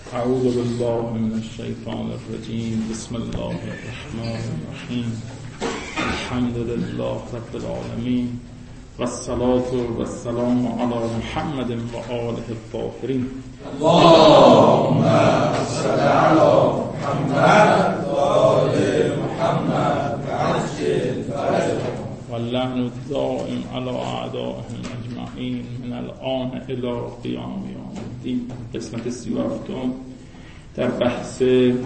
اعوذ بالله من الشیطان الرجیم. بسم الله الرحمن الرحیم. الحمد لله رب العالمین و الصلاة و السلام علی محمد و آله الطاهرین. اللهم صل علی محمد و آل محمد و عجل فرجهم و اللعن الدائم علی اعدائهم اجمعین من الآن الی قیام یوم الدین. قسمت 37 در بحث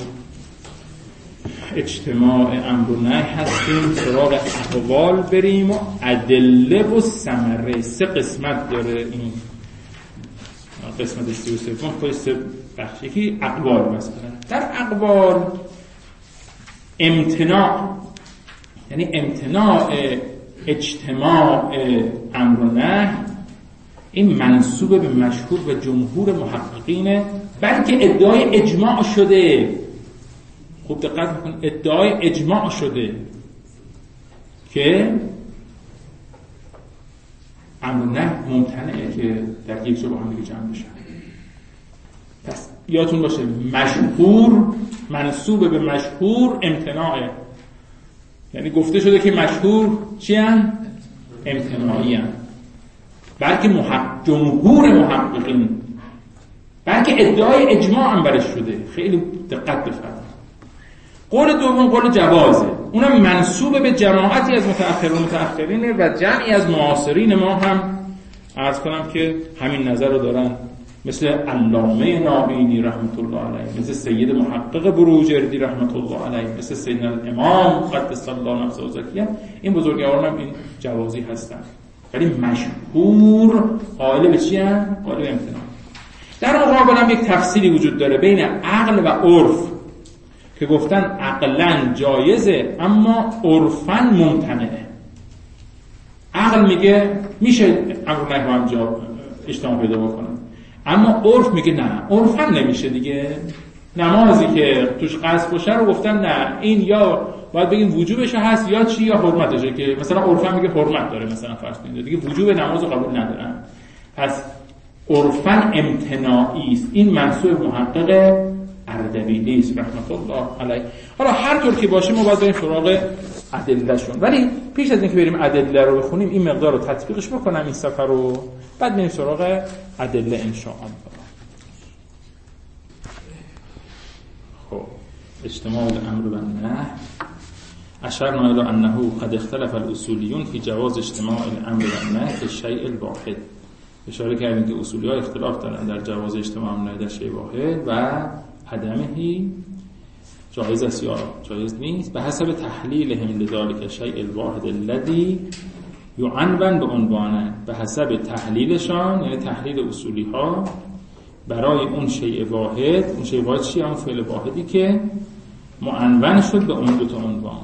اجتماع امر و نهی هستیم. سراغ اقوال بریم و ادله و ثمره. 3 قسمت داره این قسمت 33. خود 3 بخش. یکی اقوال مثلا. در اقوال امتناع، یعنی امتناع اجتماع امر و نهی، این منسوب به مشهور و جمهور محققینه، بلکه ادعای اجماع شده. خوب دقت بکن، ادعای اجماع شده که امر و نهی ممتنعه که در یک جا با هم دیگه جمع بشن. پس یادتون باشه مشهور منسوب به مشهور امتناعه، یعنی گفته شده که مشهور چی هن؟ امتناعی هن. بلکه جمهور محققین، بلکه ادعای اجماع هم برش شده. خیلی دقت بفرمایید. قول دوم قول جوازه، اونم منسوب به جماعتی از متأخرین و جمعی از معاصرین ما هم عرض کنم که همین نظر رو دارن، مثل علامه نابینی رحمت الله علیه، مثل سید محقق بروجردی رحمت الله علیه، مثل سیدنا الامام قدس الله نفسه زکیه. این بزرگواران هم این جوازی هستن، ولی مشهور قائل به چی هم؟ قائل به امتناع. در مقابل هم یک تفصیلی وجود داره بین عقل و عرف که گفتن عقلاً جایزه اما عرفاً ممتنعه. عقل میگه میشه امر نهی هم جا اجتماع پیدا بکنه، اما عرف میگه نه، عرفاً نمیشه دیگه. نمازی که توش قصد باشه رو گفتن نه، این یا باید بگیم وجوبش هست یا چی، یا حرمتشه، که مثلا عرفاً میگه حرمت داره، مثلا فرض کنید دیگه وجوب نماز رو قبول ندارن. پس عرفاً امتناعی است. این منسوب محقق اردبیلی است رحمت الله علیه. حالا هر طور که باشه ما باید بریم سراغ ادله شون، ولی پیش از اینکه بریم ادله رو بخونیم این مقدار رو تطبیقش بکنم این سفر رو، بعد بریم سراغ ادله ان شاء الله. خب اجتماع الامر و النهی. اشرنا الی انه قد اختلف الاصولیون فی جواز اجتماع الامر و النهی فی الشیء الواحد. اشاره کردیم که اصولی‌ها اختلاف دارن در جواز اجتماع الامر در شیء واحد و عدمه جایز است یا جایز نیست، به حسب تحلیلهم لذلك الشیء الواحد الذي يعنون بعنوانه. به حسب تحلیلشان، یعنی تحلیل اصولی ها برای اون شیء واحد. اون شیء واحد چیه؟ اون فعل واحدی که معنون شد به اون 2 عنوان.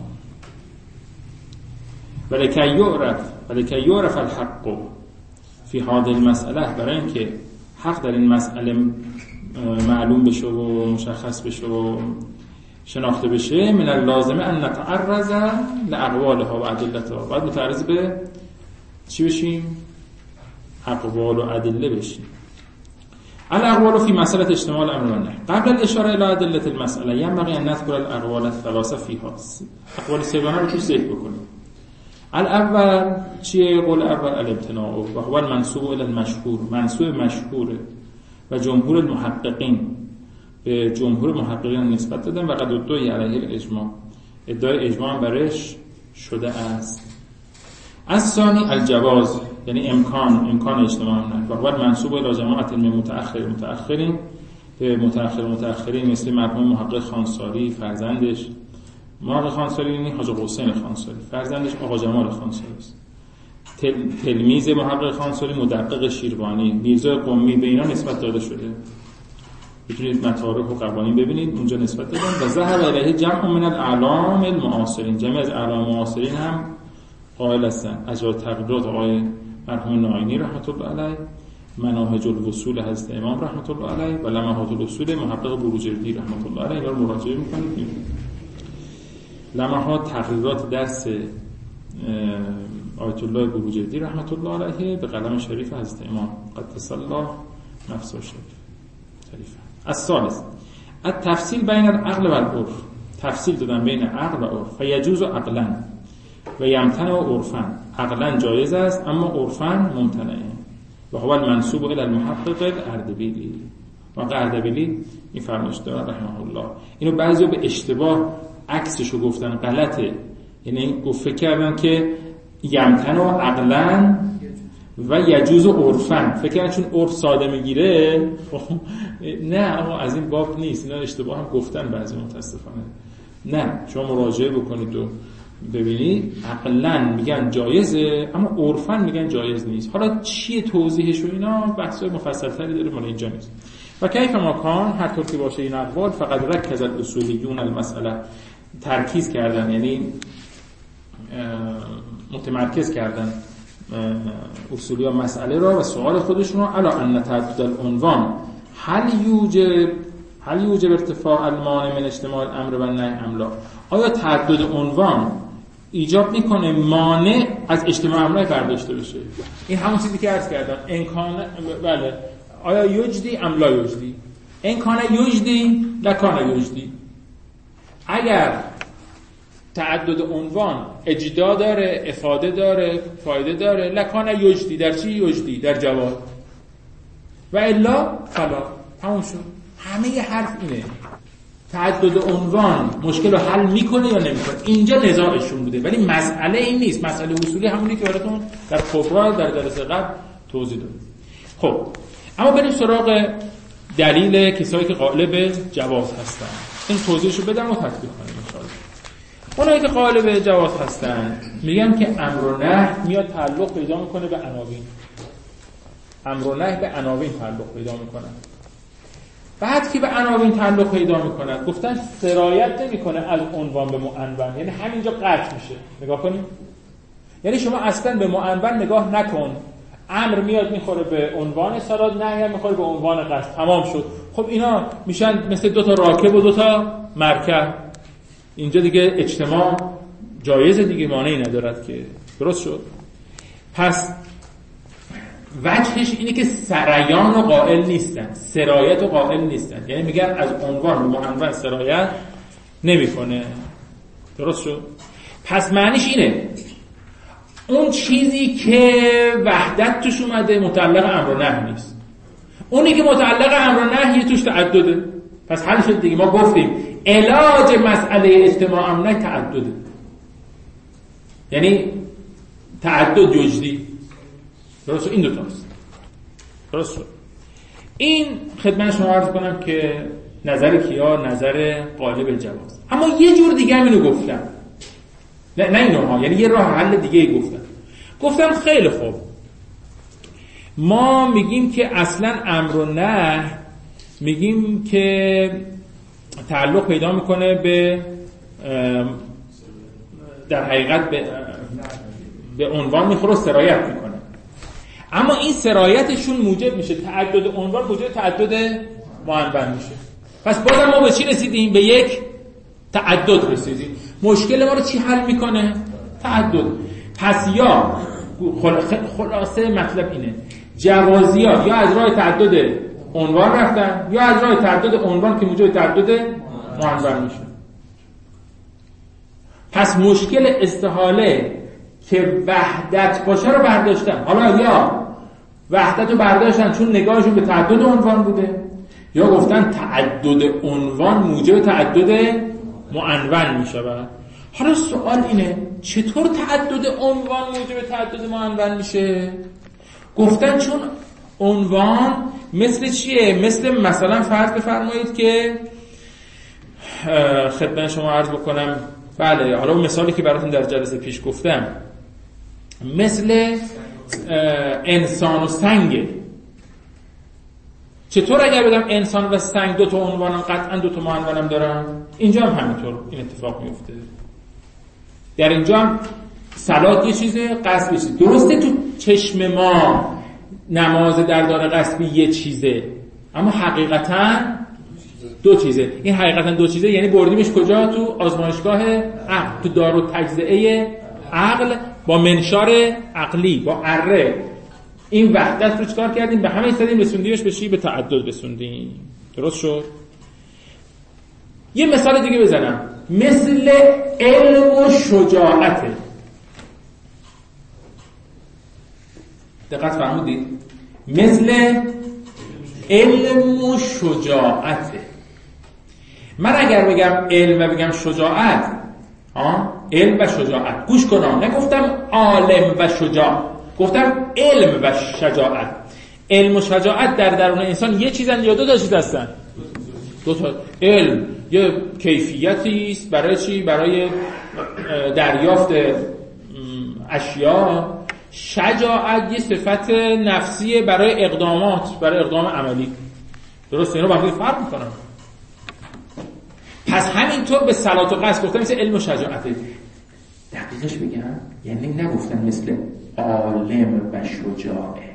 ولکن یعرف الحق فی هذه المسئله، برای اینکه حق در این مسئله معلوم بشه و مشخص بشه و شناخته بشه، من اللازمه ان نتعرض لاقوالها و ادلتها. باید متعرض به چی بشیم؟ اقوال و ادله بشیم. الاقوال فی مسئله اجتماع الامر و النهی. قبل الاشاره الى ادله المسئله ينبغي ان نذكر الاقوال الثلاثه فيها. اقوال 3 رو توش ذکر بکنیم. الاول چیه؟ قول اول الامتناع و هو المنسوب الى المشهور، منسوب مشهوره و جمهور المحققین به جمهور محققین نسبت دادن و قد ادعی علیه الاجماع، ادعای اجماع هم برش شده است. از ثانی الجواز، یعنی امکان اجتماع نه و هو منسوب الی جماعت من متأخرین به متأخرین مثل مرحوم محقق خانساری، فرزندش محقق خانساری یعنی حاج حسین خانساری، فرزندش آقا جمال خانساری است، تلمیذ محقق خانساری مدقق شیروانی، میرزا قمی، به اینا نسبت داده شده. میتونید مطارح و قوانین ببینید اونجا نسبت دادن. و ذهب الیه جمع من الاعلام المعاصرین، جمعی از اعلام معاصرین هم قائل هستن. از تقریرات آقای مرحوم ناینی رحمت الله علیه، مناهج الوصول حضرت امام رحمت الله علیه و لمحات الاصول محقق بروجردی رحمت الله علیه، اینا رو مراجعه میکنید. لمحات تقریرات درس آیت الله بروجردی رحمت الله علیه به قلم شریف حضرت امام قدس الله نفسه شریف. الثالث التفصیل بین العقل و العرف، تفصیل دادن بین عقل و عرف. فیجوز عقلا و یمتنع عرفا، عقلا جایز است اما عرفا ممتنعه. و هو المنسوب الى المحقق الاردبیلی. و اردبیلی این فرمایش داره رحمه الله. اینو بعضیا به اشتباه عکسشو گفتن، غلطه. یعنی فکر کردن که یمتنع عقلا و یجوز عرفا، فکر کردن چون عرف ساده میگیره. نه، اما از این باب نیست. اینا اشتباه هم گفتن بعضی متاسفانه. نه، شما مراجعه بکنید و ببینید عقلا میگن جایزه اما عرفا میگن جایز نیست. حالا چیه توضیحش و اینا بحثای مفصل‌تری داره، مال اینجا نیست. و کیف ما کان، هر طور که باشه این اقوال فقط رکز الاصولیون المسئله، ترکیز کردن یعنی متمرکز کردن اصولیان مسئله را و سوال خودشون رو علا ان تعدد العنوان هل یوجب ارتفاع المانع من اجتماع الامر و النهی ام لا، آیا تعدد عنوان ایجاب میکنه مانع از اجتماع امر برداشته بشه؟ این همون چیزی که عرض کردم، امکان بله آیا یوجدی ام لا یوجدی، امکان یوجدی لکان یوجدی. اگر تعدد عنوان اجدا داره، افاده داره، فایده داره، لکان یوجدی، در چی یوجدی؟ در جواب. و الا فلا، همون شد. همه ی حرف اینه، تعدد عنوان مشکل رو حل میکنه یا نمیکنه. اینجا نزاعشون بوده، ولی مسئله این نیست. مسئله اصولی همونی که براتون در کبرا در جلسه قبل توضیح دادم. خب اما بریم سراغ دلیل کسایی که قائل به جواز هستن. این توضیحشو بدم و تطبیق کنیم ان شاء الله. اونایی که قائل به جواز هستن میگن که امر و نهی میاد تعلق پیدا میکنه به عناوین. امر و نهی به عناوین تعلق پیدا میکنه. بعد که به عناوین تعلق پیدا میکنن گفتن سرایت نمیکنه از عنوان به معنون، یعنی همینجا قطع میشه. نگاه کنید، یعنی شما اصلا به معنون نگاه نکن، امر میاد میخوره به عنوان سراد، نهی هم میخوره به عنوان قصد، تمام شد. خب اینا میشن مثل دو تا راکب و دو تا مرکب. اینجا دیگه اجتماع جایزه دیگه، مانعی ندارد که. درست شد؟ پس وجهش اینه که سرایان و قائل نیستن، سرایت و قائل نیستن، یعنی میگن از عنوان و معنون سرایت نمیکنه. درست شد؟ پس معنیش اینه اون چیزی که وحدت توش اومده متعلق امر و نهی نیست، اونی که متعلق امر و نهی توش تعدده. پس حل شد دیگه. ما گفتیم علاج مسئله اجتماع امر نهی تعدده، یعنی تعدد یجدی. درست شد؟ این دوتاست. درست شد؟ این خدمت شما عرض کنم که نظر کیا؟ نظر قائل بالجواز. اما یه جور دیگه هم اینو گفتم، نه اینها، یعنی یه راه حل دیگه ای گفتم خیلی خوب، ما میگیم که اصلا امر و نهی میگیم که تعلق پیدا میکنه به در حقیقت به عنوان میخوره، سرایت میکنه. اما این سرایتشون موجب میشه تعدد عنوان موجب تعدد معنون میشه. پس بازم ما به چی رسیدیم؟ به یک تعدد رسیدیم. مشکل ما رو چی حل میکنه؟ تعدد. پس یا خلاصه مطلب اینه، جوازیات یا از راه تعدد عنوان رفتن یا از راه تعدد عنوان که موجب تعدد معنون میشه. پس مشکل استحاله که وحدت باشه رو برداشتن. حالا یا وحدت رو برداشتن چون نگاهشون به تعدد عنوان بوده، یا گفتن تعدد عنوان موجب تعدد معنون میشه. حالا سوال اینه چطور تعدد عنوان موجب تعدد معنون میشه؟ گفتن چون عنوان مثل چیه؟ مثلا فرض بفرمایید که خدمت شما عرض بکنم، بله حالا اون مثالی که براتون در جلسه پیش گفتم، مثل انسان و سنگه. چطور اگر بگم انسان و سنگ دو تا عنوانم قطعا دو تا معنونم دارن؟ اینجا هم همینطور این اتفاق میفته. در اینجا هم صلات یه چیزه، قصب یه چیزه. درسته تو چشم ما نماز در دار قصبی یه چیزه، اما حقیقتا دو چیزه. این حقیقتا دو چیزه یعنی بردیمش کجا؟ تو آزمایشگاه عقل، تو دار و تجزیه عقل با منشار عقلی، با اره این وحدت رو چکار کردیم؟ به همه ایستادیم، رسوندیمش به چی؟ به تعدد رسوندیم. درست شد؟ یه مثال دیگه بزنم، مثل علم و شجاعته. دقت فرمودید؟ مثل علم و شجاعته. من اگر بگم علم و بگم شجاعت، علم و شجاعت، گوش کنم، نگفتم عالم و شجاع، گفتم علم و شجاعت. علم و شجاعت در درون انسان یه چیزن یا دو تا چیز هستن؟ دو تا. علم یه کیفیتی است برای چی؟ برای دریافت اشیاء. شجاعت یه صفت نفسیه برای اقدامات، برای اقدام عملی. درسته؟ اینو با هم فرق می‌کنن. پس همینطور به صلات و قصد گفتم مثل علم و شجاعته. دقیقش بگم، یعنی نگفتن مثل عالم و شجاعه.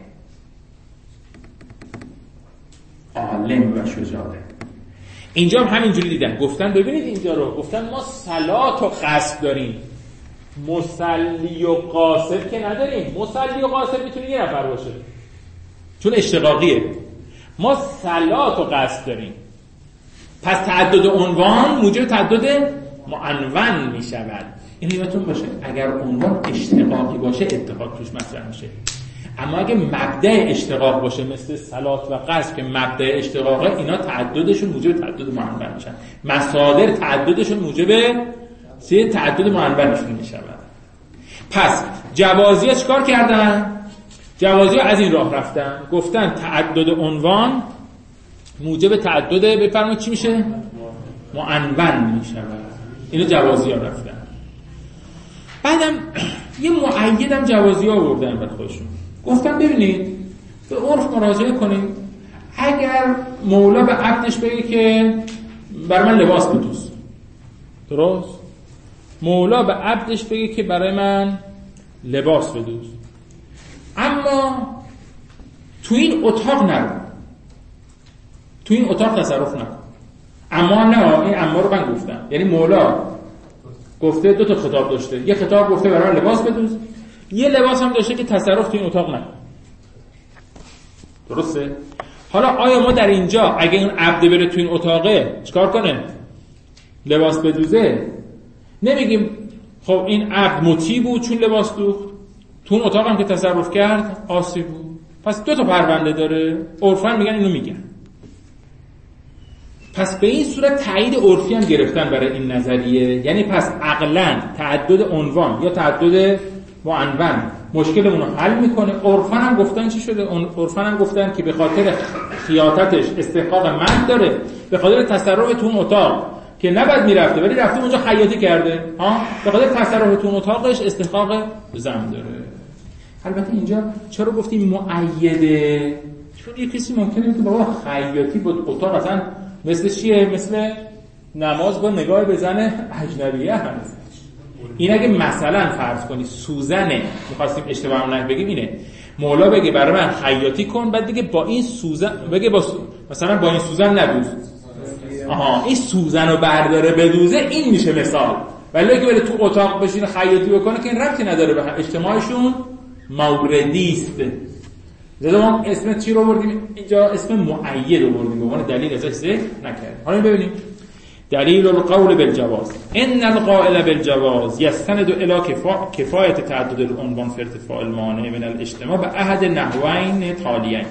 عالم و شجاعه. اینجا هم همینجوری دیدن، گفتن ببینید اینجا رو، گفتن ما صلات و قصد داریم، مصلی و قاصد که نداریم. مصلی و قاصد میتونه یه نفر باشه چون اشتقاقیه. ما صلات و قصد داریم. پس تعدد عنوان موجب تعدد معنون می شود. این یادتون باشه اگر عنوان اشتقاقی باشه اتحاد توش مطرح میشه، اما اگه مبدأ اشتقاق باشه مثل صلات و قصد که مبدأ اشتقاقه، اینا تعددشون موجب تعدد معنون میشن. مصادر تعددشون موجب تعدد معنونشون میشود. پس جوازیه چیکار کردن؟ جوازیه از این راه رفتن، گفتن تعدد عنوان موجب تعدد، بفرمایید چی میشه؟ معنون میشود. اینو جوازیه رفتن. بعدم یه مؤیدم جوازیه آوردن برای خودشون، گفتن ببینید به عرف مراجعه کنید، اگر مولا به عبدش بگه که برای من لباس بدوز، درست؟ مولا به عبدش بگه که برای من لباس بدوز، اما تو این اتاق نرو، تو این اتاق تصرف نکن. اما نه، این اما رو من گفتم، یعنی مولا گفته دو تا خطاب داشته، یه خطاب گفته برای من لباس بدوز، یه لباس هم داشته که تصرف تو این اتاق نکن. درسته؟ حالا آیا ما در اینجا اگه این عبد بره تو این اتاقه چیکار کنه؟ لباس بدوزه؟ نمیگیم خب این عبد مطیع بود چون لباس دوخت، تو اون اتاق هم که تصرف کرد عاصی بود. پس دو تا پرونده داره، عرفاً میگن اینو میگن. پس به این صورت تایید عرفی هم گرفتن برای این نظریه، یعنی پس عقلاً تعدد عنوان یا تعدد معنون مشکلمون رو حل میکنه. عرفاً هم گفتن چی شده؟ عرفاً هم گفتن که به خاطر خیاطتش استحقاق مد داره، به خاطر تصرف تو اون اتاق که نباید میرفته ولی رفته اونجا خیاطی کرده، به خاطر تصرف تو اون اتاقش استحقاق زم داره. البته اینجا چرا گفتیم مؤیده؟ چون یه کسی ممکنه که بابا خیاطی بود اتاق اصلا مثل چیه؟ مثل نماز با نگاه به زن اجنبیه هست. این اگه مثلا فرض کنی سوزنه، می‌خواستیم اشتباه هم بگیم اینه، مولا بگه برای من خیاطی کن، بعد دیگه با این سوزن بگه مثلا با این سوزن ندوز، این سوزن رو برداره بدوزه، این میشه مثال. ولی اگه بره تو اتاق بشینه خیاطی بکنه که این ربطی نداره به هم، اجتماعشون موردی است. ما اسم چی رو بردیم اینجا؟ اسم مؤید رو بردیم به عنوان دلیل ازش ذکر نکردیم. حالا ببینیم دلیل القول بالجواز. ان القائل بالجواز یستند الى کفایت تعدد العنوان فی ارتفاع المانع من الاجتماع به احد نحوین تالیین.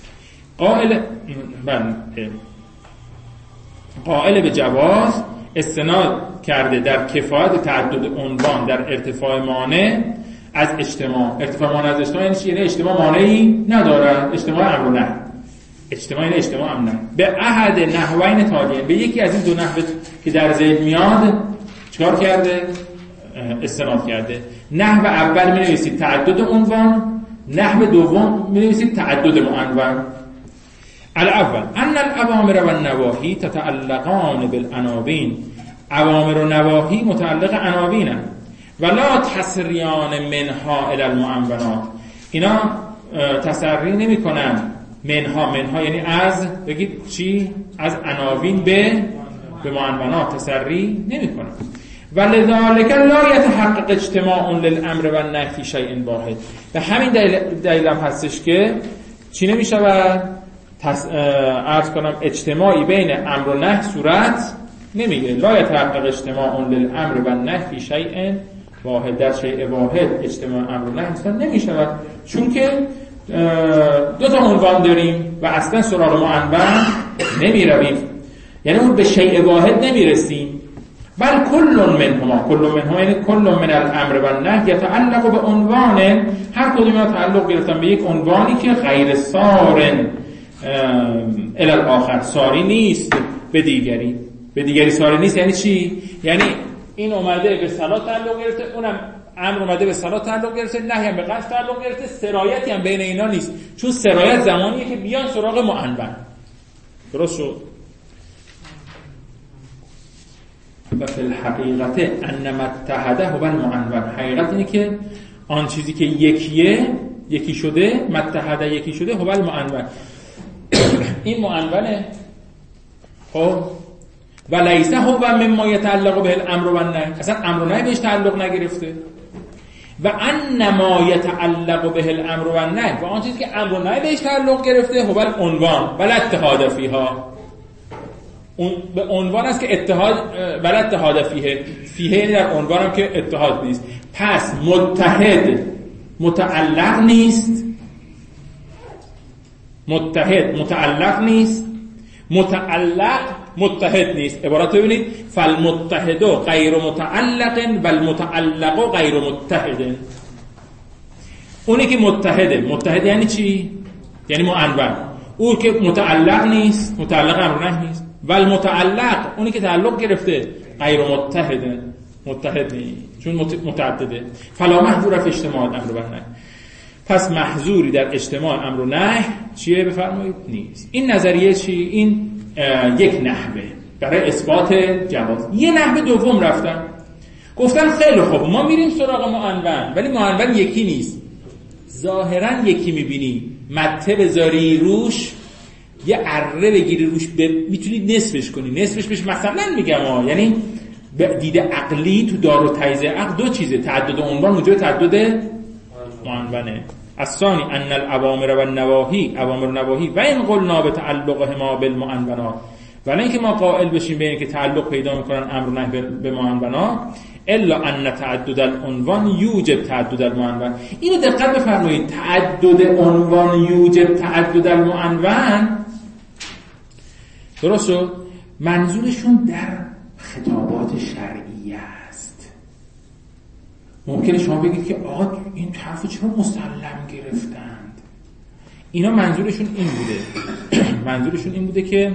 قائل به جواز استناد کرده در کفایت تعدد عنوان در ارتفاع مانع از اجتماع. ارتفاع مانع از اجتماع یعنی چی؟ یعنی اجتماع مانعی ندارد، اجتماع امر نه، اجتماع یعنی اجتماع امر نه. به احد نحوین تالیین، به یکی از این دو نحو که در ذهن میاد چیکار کرده؟ استناد کرده. نحو اول می‌نویسید تعدد عنوان، نحو دوم می‌نویسید تعدد معنون. الاول ان الاوامر و النواهی تتعلقان بالعناوین. اوامر و نواهی متعلق عناوینند ولا تسریان منها الی المعنونات. اینا تسری نمی‌کنن منها یعنی از، بگید چی؟ از عناوین به معنونات تسری نمی‌کنن. ولذلك لا يتحقق اجتماع للامر و النهی فی شیء واحد. به همین دلیل هم هستش که چی نمی‌شود؟ عرض کنم اجتماعی بین امر و نهی صورت نمیگه. لا یتحقق اجتماع للامر و النهی فی شیء واحد، در شیء واحد اجتماع امر و نهی اصلا نمیشود، چون که دو تا عنوان داریم و اصلا سراغ معنون نمیرویم، یعنی اون به شیء واحد نمیرسیم. بل کل منهما یعنی کل من الامر و النهی یتعلق به عنوان، هر کدوم اینا تعلق گرفتن به یک عنوانی که غیر سارن الی الاخر، ساری نیست به دیگری ساری نیست. یعنی چی؟ یعنی این اومده به صلات تعلق گرفته، اونم امر اومده به صلات تعلق گرفته، نهی هم به قصد تعلق گرفته، سرایتی هم بین اینا نیست، چون سرایت زمانیه که بیان سراغ معنون. درست شد؟ و فی الحقیقت انما اتحده هو المعنون، حقیقت اینه که آن چیزی که یکی شده، متحده یکی شده، هو المعنون، این معنونه. خب و لیس هو مما یتعلق به الامر و النهی، اصلا امر و نهی بهش تعلق نگرفته. و انما یتعلق به الامر و النهی، و آن چیزی که امر و نهی بهش تعلق گرفته، هو العنوان ولا اتحاد فیها، اون به عنوان است که اتحاد ولا اتحاد فیه در عنوان هم که اتحاد نیست. پس متحد متعلق نیست، متحد متعلق نیست، متعلق متحد نیست. عبارت ببینید، فالمتحد غیر متعلق والمتعلق غیر متحد. اونی که متحد یعنی چی؟ یعنی معنون. اون که متعلق نیست، متعلق امر نهی نیست. والمتعلق اونی که تعلق گرفته غیر متحد نیست، چون متعدده. فلا محظور فی اجتماع الامر و النهی، پس محظوری در اجتماع امر و نهی چیه بفرمایید؟ نیست. این نظریه چی؟ این یک نحوه برای اثبات جواز. یه نحوه دوم رفتن گفتن خیلی خوب، ما میریم سراغ معنون، ولی معنون یکی نیست، ظاهرا یکی میبینی، مته بذاری روش، یه اره بگیری روش، میتونی نصفش کنی، نصفش بشه. مثلا میگم یعنی دید عقلی تو دار و تجزیه عقل دو چیزه، تعدد عنوان موجب تعدد معنونه. الثانی ان الاوامر و النواهی، اوامر و نواهی و این قلنا به تعلقهما بالمعنونات، ولی اینکه ما قائل بشیم به اینکه تعلق پیدا میکنن امر و نهی به معنونات، الا ان تعدد العنوان یوجب تعدد المعنون. اینو دقت بفرمایید، تعدد عنوان یوجب تعدد المعنون. درست شد؟ منظورشون در خطابات شرعیه است. ممکنه شما بگید که آقا این حرفو چرا مسلم گرفتند؟ اینا منظورشون این بوده منظورشون این بوده که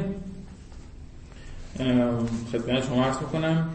خدمت شما عرض میکنم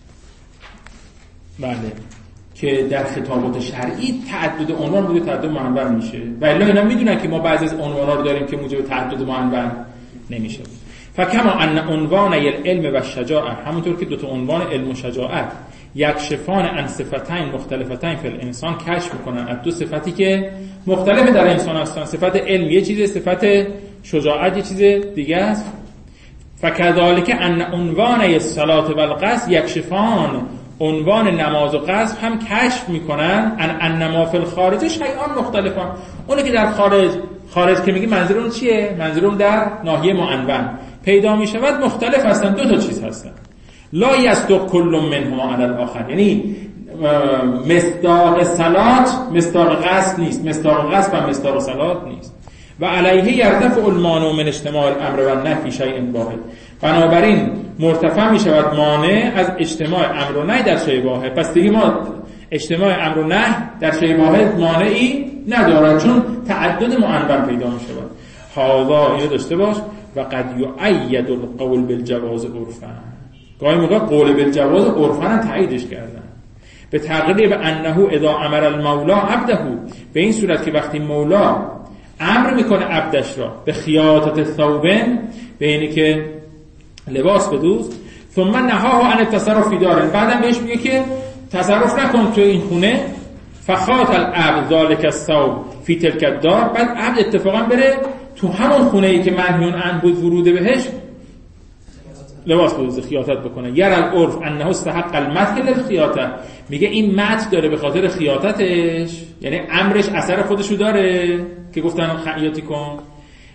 بله، که در خطابات شرعی تعدد عنوان بوده تعدد معنون میشه، و الا اینا میدونن که ما بعضی از عنوانا رو داریم که موجب تعدد معنون نمیشه. فکما ان عنوان العلم و الشجاعه، همونطور که دو تا عنوان علم و شجاعت یکشفان عن صفتین مختلفتین فی الانسان، کشف میکنن از دو صفتی که مختلف در انسان هستن. صفت علم یه چیزه، صفت شجاعت یه چیز دیگه است. فکذالک ان عنوان الصلاه و القصد یکشفان، عنوان نماز و قصد هم کشف میکنن ان ما فی الخارج شیئان مختلفان. اونی که در خارج که میگی منظور اون چیه؟ منظور اون در ناحیه معنون پیدا میشود مختلف هستن، دو تا چیز هستن. لا یصدق کل منهما علی الاخر، یعنی مصداق صلات مصداق قصد نیست، مصداق قصد و مصداق صلات نیست. و علیه یرتفع المانع من اجتماع الامر و النهی فی شیء واحد، بنابراین مرتفع می شود مانع از اجتماع امر و نهی در شیء واحد. پس دیگه ما اجتماع امر و نهی در شیء واحد مانعی ندارد، چون تعدد معنون پیدا می شود. هذا اینو داشته باش. و قد یؤید القول بالجواز عرفا، گاهی موقع قول بالجواز عرفا هم تاییدش کردن به تقریب انه اذا امر المولا عبده، به این صورت که وقتی مولا امر میکنه عبدش را به خیاطت ثوبن، به اینی که لباس بدوز، ثم نهاه عن التصرف فی دار، بعدم بهش میگه که تصرف نکن تو این خونه، فخاط العبد ذلك الثوب فی تلک الدار، بعد عبد اتفاقا بره تو همون خونه ای که منهیون عنه بود ورود بهش لباس بدوزه، خیاطت بکنه. یر العرف انه استحق المدح للخیاطه، میگه این مدح داره به خاطر خیاطتش، یعنی امرش اثر خودشو داره که گفتن خیاطی کن.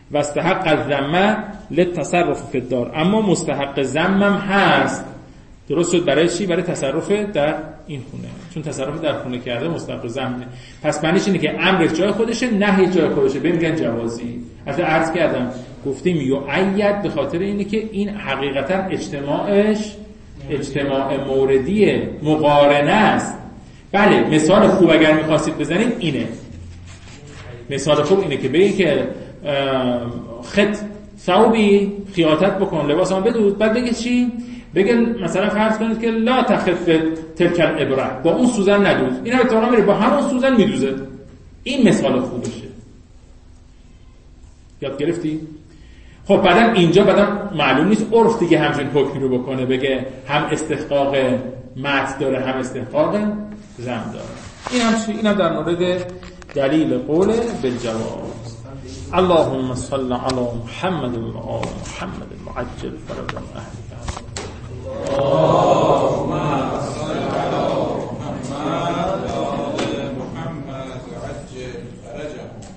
و استحق الذم للتصرف فی الدار، اما مستحق ذمم هست. درست شد برای چی؟ برای تصرف در این خونه، چون تصرف در خونه کرده مستحق ذمه. پس معنیش اینه که امر جای خودشه، نهی جای خودشه، بمیگن جوازی. البته عرض کردم گفتیم یعید به خاطر اینه که این حقیقتا اجتماعش اجتماع موردی مقارنه است. بله مثال خوب اگر میخواستید بزنید اینه، مثال خوب اینه که بگید که خط ثوبی خیاطت بکن، لباس هم بدود، بعد بگید چی؟ بگید مثلا فرض کنید که لا تخف تلک الابره، با اون سوزن ندوز. این اتفاقا میره با همون سوزن میدوزه. این مثال خوبشه. یاد گرفتی؟ خب بعدم اینجا معلوم نیست عرف دیگه همچین حکمی رو بکنه، بگه هم استحقاق مت داره هم استحقاق ذم داره. این هم در مورد دلیل قول بالجواز. اللهم صل علی محمد و آل محمد المعجل فرج عن اهل